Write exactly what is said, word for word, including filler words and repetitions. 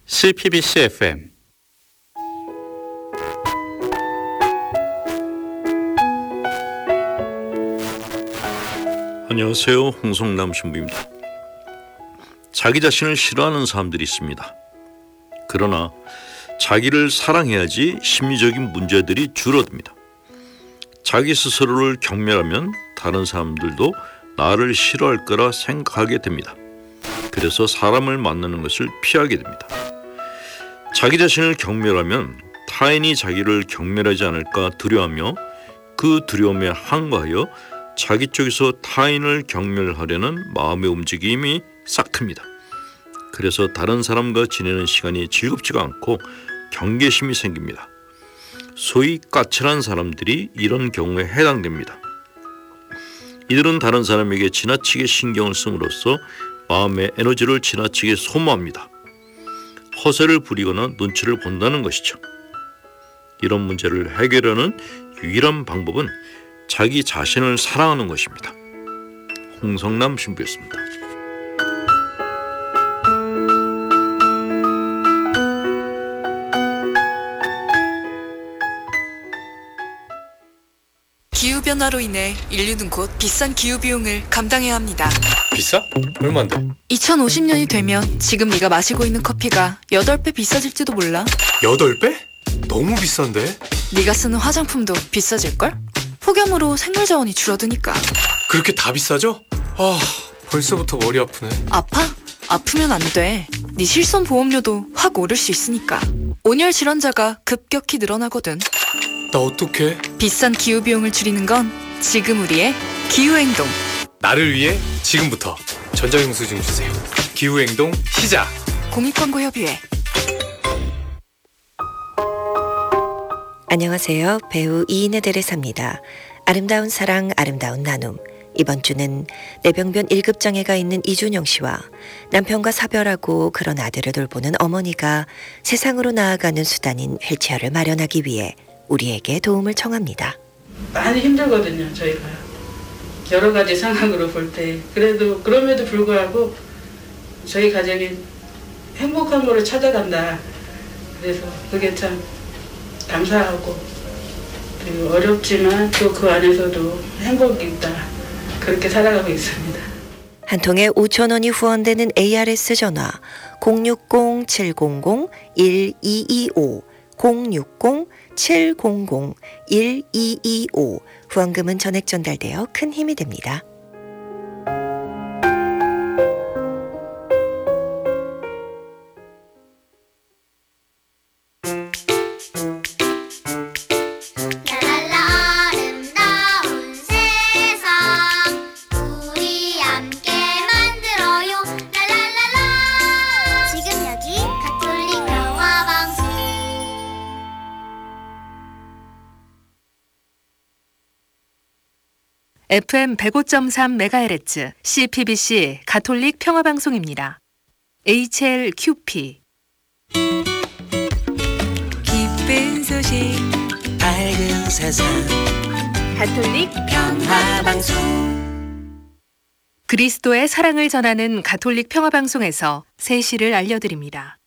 씨피비씨 에프엠 안녕하세요. 홍성남 신부입니다. 자기 자신을 싫어하는 사람들이 있습니다. 그러나 자기를 사랑해야지 심리적인 문제들이 줄어듭니다. 자기 스스로를 경멸하면 다른 사람들도 나를 싫어할 거라 생각하게 됩니다. 그래서 사람을 만나는 것을 피하게 됩니다. 자기 자신을 경멸하면 타인이 자기를 경멸하지 않을까 두려워하며 그 두려움에 항거하여 자기 쪽에서 타인을 경멸하려는 마음의 움직임이 싹틉니다. 그래서 다른 사람과 지내는 시간이 즐겁지가 않고 경계심이 생깁니다. 소위 까칠한 사람들이 이런 경우에 해당됩니다. 이들은 다른 사람에게 지나치게 신경을 씀으로써 마음의 에너지를 지나치게 소모합니다. 허세를 부리거나 눈치를 본다는 것이죠. 이런 문제를 해결하는 유일한 방법은 자기 자신을 사랑하는 것입니다. 홍성남 신부였습니다. 기후변화로 인해 인류는 곧 비싼 기후비용을 감당해야 합니다. 비싸? 얼만데? 이천오십 년이 되면 지금 네가 마시고 있는 커피가 여덟 배 비싸질지도 몰라. 여덟 배? 너무 비싼데? 네가 쓰는 화장품도 비싸질걸? 폭염으로 생물자원이 줄어드니까. 그렇게 다 비싸져? 아, 벌써부터 머리 아프네. 아파? 아프면 안 돼. 네 실손보험료도 확 오를 수 있으니까. 온열 질환자가 급격히 늘어나거든. 나 어떡해? 비싼 기후비용을 줄이는 건 지금 우리의 기후행동. 나를 위해 지금부터 전자영수증 주세요. 기후행동 시작! 공익광고협의회. 안녕하세요. 배우 이인의 데레사입니다. 아름다운 사랑, 아름다운 나눔. 이번 주는 뇌병변 일 급 장애가 있는 이준영 씨와 남편과 사별하고 그런 아들을 돌보는 어머니가 세상으로 나아가는 수단인 휠체어를 마련하기 위해 우리에게 도움을 청합니다. 많이 힘들거든요, 저희가. 여러 가지 상황으로 볼 때. 그래도, 그럼에도 불구하고 저희 가정이 행복한 거를 찾아간다. 그래서 그게 참 감사하고, 그리고 어렵지만 또 그 안에서도 행복이 있다. 그렇게 살아가고 있습니다. 한 통에 오천 원이 후원되는 에이아르에스 전화 공육공 칠공공 일이이오 공육공 칠공공 일이이오 후원금은 전액 전달되어 큰 힘이 됩니다. 에프엠 백오 점 삼 메가헤르츠 씨피비씨 가톨릭 평화방송입니다. 에이치엘큐피 기쁜 소식 밝은 세상 가톨릭 평화방송 그리스도의 사랑을 전하는 가톨릭 평화방송에서 세시를 알려드립니다.